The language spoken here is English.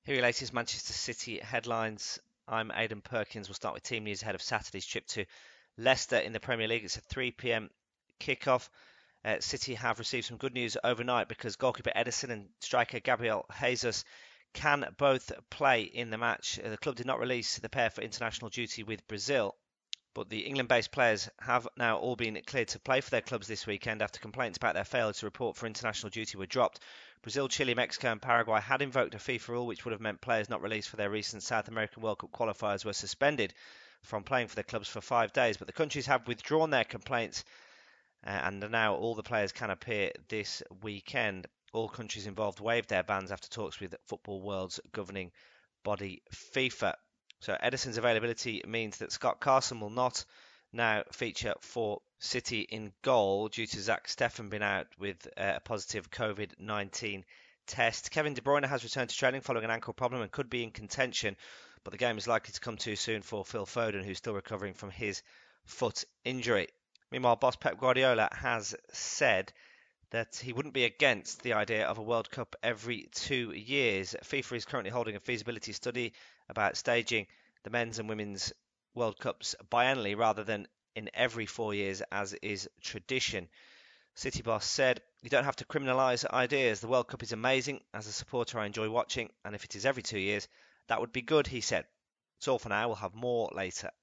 Here are your latest Manchester City headlines. I'm Aidan Perkins. We'll start with team news ahead of Saturday's trip to Leicester in the Premier League. It's a 3 p.m. kickoff. City have received some good news overnight because goalkeeper Ederson and striker Gabriel Jesus can both play in the match. The club did not release the pair for international duty with Brazil, but the England-based players have now all been cleared to play for their clubs this weekend after complaints about their failure to report for international duty were dropped. Brazil, Chile, Mexico and Paraguay had invoked a FIFA rule which would have meant players not released for their recent South American World Cup qualifiers were suspended from playing for their clubs for 5 days, but the countries have withdrawn their complaints and now all the players can appear this weekend. All countries involved waived their bans after talks with Football World's governing body FIFA. So Ederson's availability means that Scott Carson will not now feature for City in goal due to Zach Steffen being out with a positive COVID-19 test. Kevin De Bruyne has returned to training following an ankle problem and could be in contention, but the game is likely to come too soon for Phil Foden, who's still recovering from his foot injury. Meanwhile, boss Pep Guardiola has said that he wouldn't be against the idea of a World Cup every 2 years. FIFA is currently holding a feasibility study about staging the men's and women's World Cups biannually rather than in every 4 years as is tradition. City boss said, "You don't have to criminalise ideas. The World Cup is amazing. As a supporter, I enjoy watching, and if it is every 2 years, that would be good," he said. It's all for now. We'll have more later.